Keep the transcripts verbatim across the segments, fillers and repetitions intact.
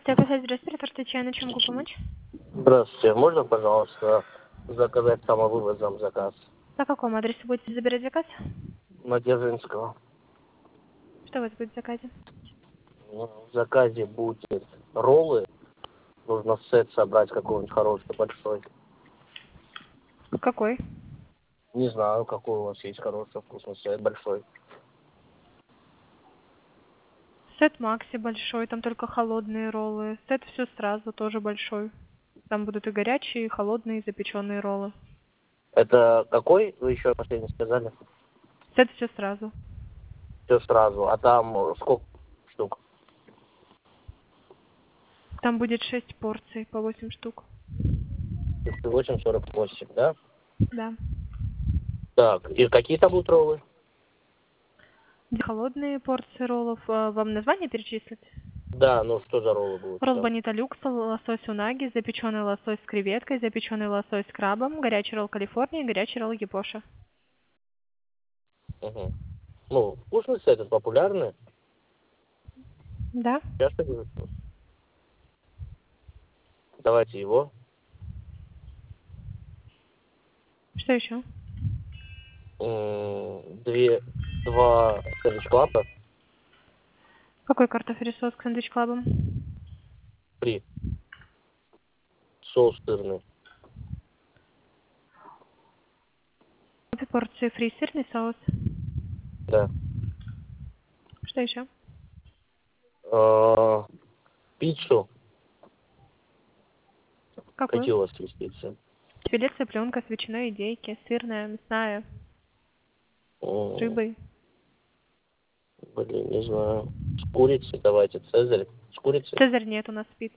Здравствуйте, здравствуйте, чай, на чем могу помочь? Здравствуйте. Можно, пожалуйста, заказать самовывозом заказ? По какому адресу будете забирать заказ? На Дзержинского. Что у вас будет в заказе? В заказе будет роллы. Нужно сет собрать какой-нибудь хороший, большой. Какой? Не знаю, какой у вас есть хороший, вкусный сет, большой. Сет Макси большой, там только холодные роллы. Сет все сразу, тоже большой. Там будут и горячие, и холодные, и запеченные роллы. Это какой, вы еще последний сказали? Сет все сразу. Все сразу. А там сколько штук? Там будет шесть порций по восемь штук. восемь сорок восемь, да? Да. Так, и какие там будут роллы? Холодные порции роллов. А, вам название перечислить? Да, ну что за роллы будут Ролл там? бонита люкс, лосось унаги, запеченный лосось с креветкой, запеченный лосось с крабом, горячий ролл Калифорния, горячий ролл Япоша. Угу. Ну, вкусный сет, это популярный. Да? Часто говорю. Давайте его. Что еще? М, Две, два сэндвич-клапа. Какой картофель соус к сэндвич клабам? Три. Соус сырный. Две порции фри сырный соус. Да. Что еще? А, пиццу. Какую? Какие у вас есть пиццы? Филе цыпленка с ветчиной, индейки, сырная, мясная, с М, рыбой. Блин, не знаю. С курицей давайте. Цезарь. С курицей? Цезарь нет у нас пиц.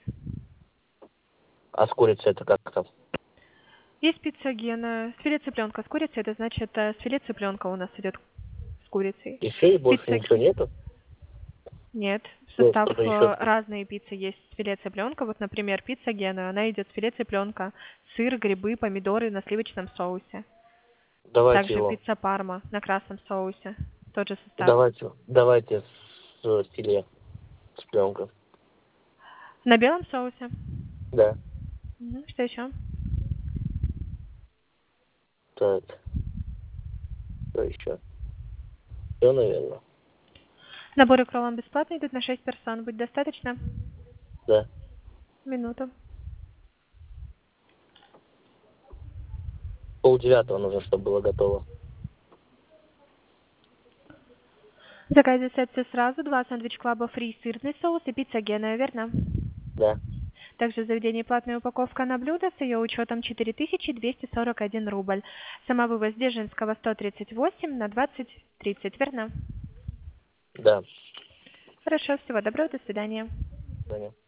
А с курицей это как там? Есть пицца Гена. С филе цыпленка с курицей, это значит э, с филе цыпленка у нас идет с курицей. И все, и больше Пицца ничего Ге- нету? Нет. В Ну, состав что-то еще. э, разные пиццы есть с филе цыпленка. Вот, например, пицца Гена, она идет с филе цыпленка, сыр, грибы, помидоры на сливочном соусе. Давайте Также его. пицца Парма на красном соусе. Тот же состав. Давайте. Давайте с филе. С пленкой. На белом соусе. Да. Мгм. Что еще? Так. Что еще? Все, наверное. Наборы к роллам бесплатно идут на шесть персон. Будет достаточно? Да. Минуту. Полдевятого нужно, чтобы было готово. В заказе сет все сразу. Два сэндвич клаба фри, сырный соус и пицца Гена, верно? Да. Также в заведении платная упаковка на блюдо с ее учетом четыре тысячи двести сорок один рубль. Самовывоз Дзержинского сто тридцать восемь на двадцать тридцать, верно? Да. Хорошо, всего доброго, до свидания. Понятно.